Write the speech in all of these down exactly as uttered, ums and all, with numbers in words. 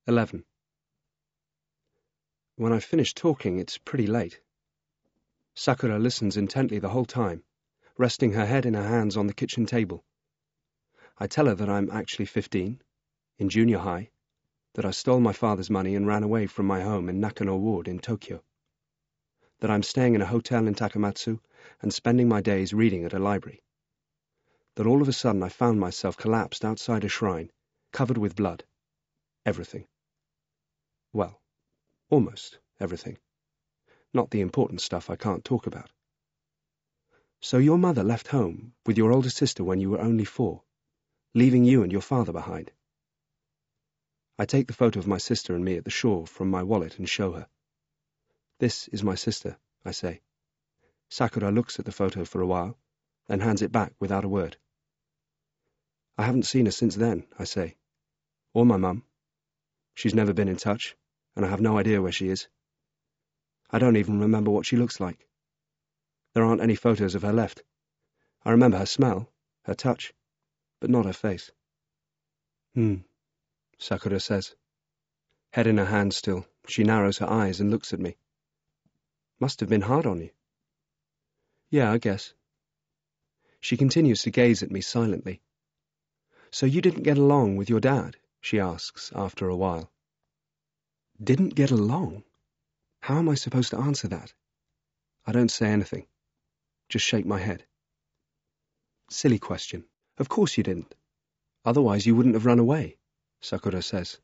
Eleven. When I've finished talking, it's pretty late. Sakura listens intently the whole time, resting her head in her hands on the kitchen table. I tell her that I'm actually fifteen, in junior high, that I stole my father's money and ran away from my home in Nakano Ward in Tokyo, that I'm staying in a hotel in Takamatsu and spending my days reading at a library, that all of a sudden I found myself collapsed outside a shrine, covered with blood. Everything. Well, almost everything. Not the important stuff I can't talk about. So your mother left home with your older sister when you were only four, leaving you and your father behind. I take the photo of my sister and me at the shore from my wallet and show her. This is my sister, I say. Sakura looks at the photo for a while, then hands it back without a word. I haven't seen her since then, I say. Or my mum. She's never been in touch, and I have no idea where she is. I don't even remember what she looks like. There aren't any photos of her left. I remember her smell, her touch, but not her face. Hmm, Sakura says. Head in her hand still, she narrows her eyes and looks at me. Must have been hard on you. Yeah, I guess. She continues to gaze at me silently. So you didn't get along with your dad? She asks after a while. Didn't get along? How am I supposed to answer that? I don't say anything. Just shake my head. Silly question. Of course you didn't. Otherwise you wouldn't have run away, Sakura says.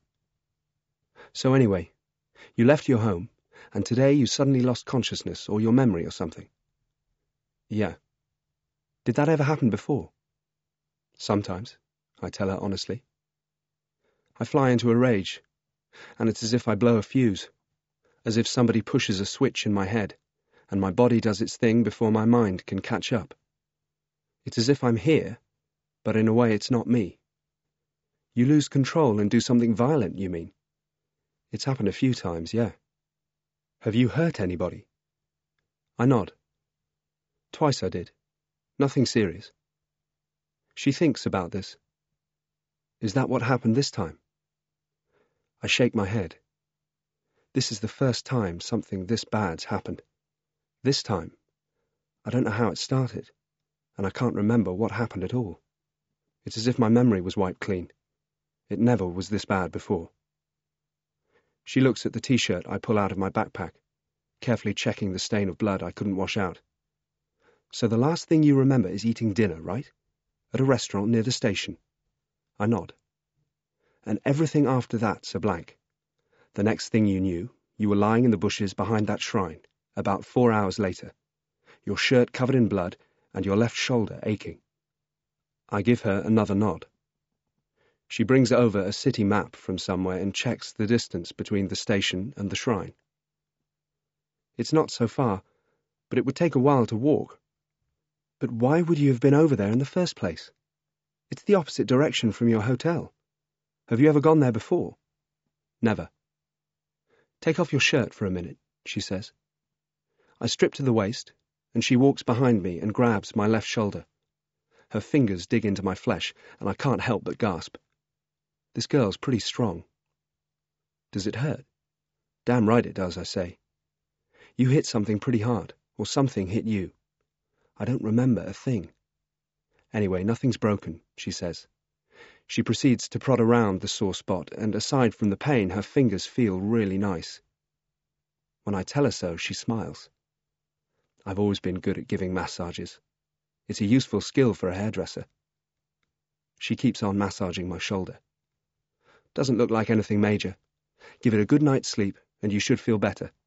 So anyway, you left your home, and today you suddenly lost consciousness or your memory or something. Yeah. Did that ever happen before? Sometimes, I tell her honestly. I fly into a rage, and it's as if I blow a fuse, as if somebody pushes a switch in my head, and my body does its thing before my mind can catch up. It's as if I'm here, but in a way it's not me. You lose control and do something violent, you mean? It's happened a few times, yeah. Have you hurt anybody? I nod. Twice I did. Nothing serious. She thinks about this. Is that what happened this time? I shake my head. This is the first time something this bad's happened. This time, I don't know how it started, and I can't remember what happened at all. It's as if my memory was wiped clean. It never was this bad before. She looks at the t-shirt I pull out of my backpack, carefully checking the stain of blood I couldn't wash out. So the last thing you remember is eating dinner, right? At a restaurant near the station. I nod. And everything after that's a blank. The next thing you knew, you were lying in the bushes behind that shrine, about four hours later, your shirt covered in blood and your left shoulder aching. I give her another nod. She brings over a city map from somewhere and checks the distance between the station and the shrine. It's not so far, but it would take a while to walk. But why would you have been over there in the first place? It's the opposite direction from your hotel. Have you ever gone there before? Never. Take off your shirt for a minute, she says. I strip to the waist, and she walks behind me and grabs my left shoulder. Her fingers dig into my flesh, and I can't help but gasp. This girl's pretty strong. Does it hurt? Damn right it does, I say. You hit something pretty hard, or something hit you. I don't remember a thing. Anyway, nothing's broken, she says. She proceeds to prod around the sore spot, and aside from the pain, her fingers feel really nice. When I tell her so, she smiles. I've always been good at giving massages. It's a useful skill for a hairdresser. She keeps on massaging my shoulder. Doesn't look like anything major. Give it a good night's sleep, and you should feel better.